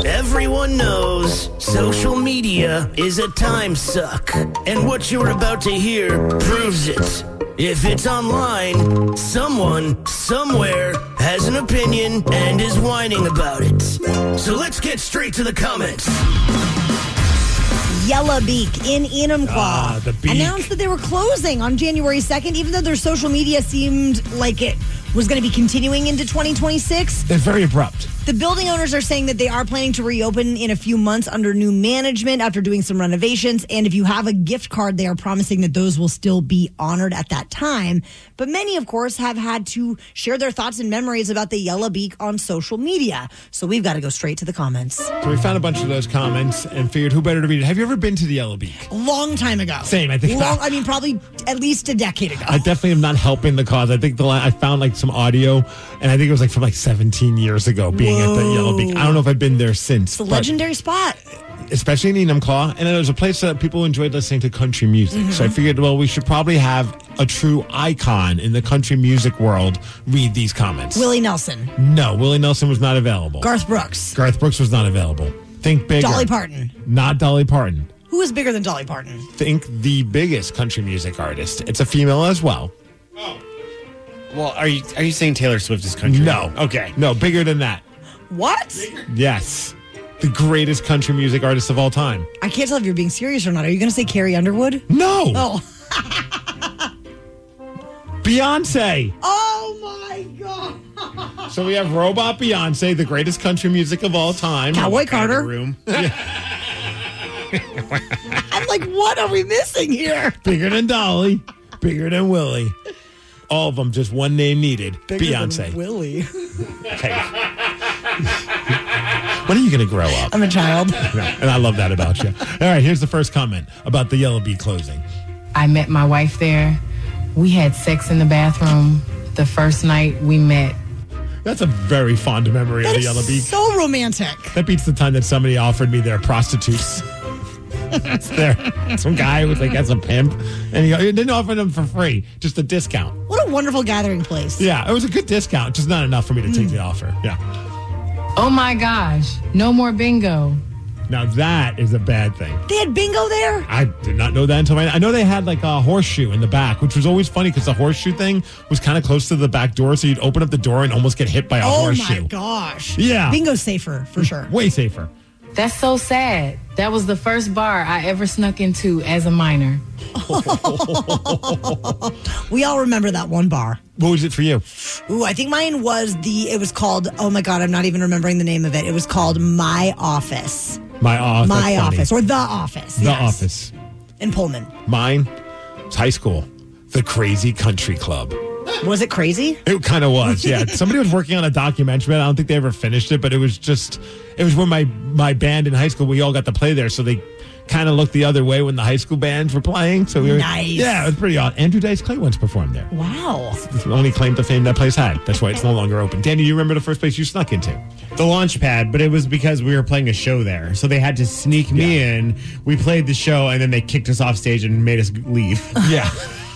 Everyone knows social media is a time suck, and what you're about to hear proves it. If it's online, someone, somewhere, has an opinion and is whining about it. So let's get straight to the comments. Yellow Beak in Enumclaw announced that they were closing on January 2nd, even though their social media seemed like it was going to be continuing into 2026. They're very abrupt. The building owners are saying that they are planning to reopen in a few months under new management after doing some renovations. And if you have a gift card, they are promising that those will still be honored at that time. But many, of course, have had to share their thoughts and memories about the Yellow Beak on social media. So we've got to go straight to the comments. So we found a bunch of those comments and figured who better to read it. Have you ever been to the Yellow Beak? A long time ago. Same, I think. Probably at least a decade ago. I definitely am not helping the cause. I think I found like some audio, and I think it was like from like 17 years ago being at the Yellow Beak. I don't know if I've been there since. It's a legendary spot. Especially in Enumclaw. And then it was a place that people enjoyed listening to country music. Mm-hmm. So I figured, well, we should probably have a true icon in the country music world read these comments. Willie Nelson. No, Willie Nelson was not available. Garth Brooks. Garth Brooks was not available. Think bigger. Dolly Parton. Not Dolly Parton. Who is bigger than Dolly Parton? Think the biggest country music artist. It's a female as well. Oh. Well, are you saying Taylor Swift is country? No. Okay. No, bigger than that. What? Yes. The greatest country music artist of all time. I can't tell if you're being serious or not. Are you going to say Carrie Underwood? No. Oh. Beyonce. Oh, my God. So we have Robot Beyonce, the greatest country music of all time. Cowboy Carter. Room. I'm like, what are we missing here? Bigger than Dolly. Bigger than Willie. All of them, just one name needed. Bigger Beyonce. Than Willie. Okay. When are you going to grow up? I'm a child. No, and I love that about you. All right, here's the first comment about the Yellow Beak closing. I met my wife there. We had sex in the bathroom the first night we met. That's a very fond memory of the Yellow Beak. So romantic. That beats the time that somebody offered me their prostitutes. Some guy was like, as a pimp, and he didn't offer them for free, just a discount. What a wonderful gathering place. Yeah, it was a good discount, just not enough for me to take the offer. Yeah. Oh my gosh, no more bingo. Now that is a bad thing. They had bingo there? I did not know that until I know they had like a horseshoe in the back, which was always funny because the horseshoe thing was kind of close to the back door, so you'd open up the door and almost get hit by a horseshoe. Oh my gosh. Yeah. Bingo's safer, for sure. Way safer. That's so sad. That was the first bar I ever snuck into as a minor. We all remember that one bar. What was it for you? Ooh, I think mine was it was called, oh my God, I'm not even remembering the name of it. It was called My Office. My Office, or The Office. The Office. In Pullman. Mine was high school. The Crazy Country Club. Was it crazy? It kind of was, yeah. Somebody was working on a documentary. I don't think they ever finished it, but it was when my band in high school, we all got to play there, so they kind of looked the other way when the high school bands were playing. So nice. Yeah, it was pretty odd. Andrew Dice Clay once performed there. Wow. It's the only claim to fame that place had. That's why it's no longer open. Danny, you remember the first place you snuck into? The launch pad, but it was because we were playing a show there. So they had to sneak me in. We played the show, and then they kicked us off stage and made us leave. Yeah.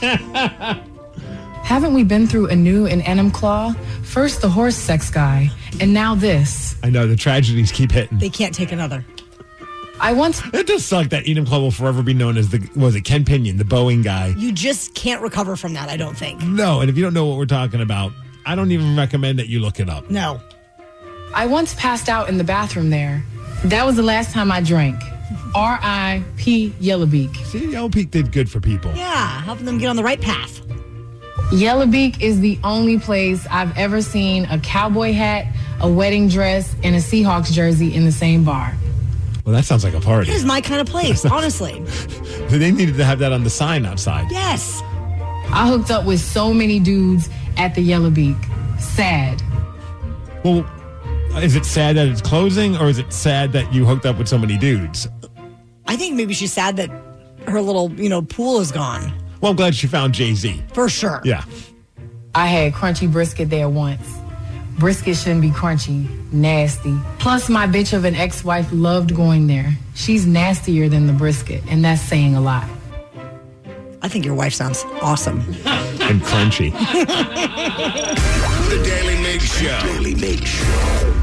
Haven't we been through anew in Enumclaw? First the horse sex guy, and now this. I know, the tragedies keep hitting. They can't take another. It does suck that Enumclaw will forever be known as Ken Pinion, the Boeing guy. You just can't recover from that, I don't think. No, and if you don't know what we're talking about, I don't even recommend that you look it up. No. I once passed out in the bathroom there. That was the last time I drank. R.I.P. Yellow Beak. See, Yellow Beak did good for people. Yeah, helping them get on the right path. Yellow Beak is the only place I've ever seen a cowboy hat, a wedding dress, and a Seahawks jersey in the same bar. Well, that sounds like a party. It is my kind of place, honestly. They needed to have that on the sign outside. Yes. I hooked up with so many dudes at the Yellow Beak. Sad. Well, is it sad that it's closing, or is it sad that you hooked up with so many dudes? I think maybe she's sad that her little, pool is gone. Well, I'm glad she found Jay-Z. For sure. Yeah. I had crunchy brisket there once. Brisket shouldn't be crunchy. Nasty. Plus, my bitch of an ex-wife loved going there. She's nastier than the brisket, and that's saying a lot. I think your wife sounds awesome. And crunchy. The Daily Mix Show. Daily Mix Show.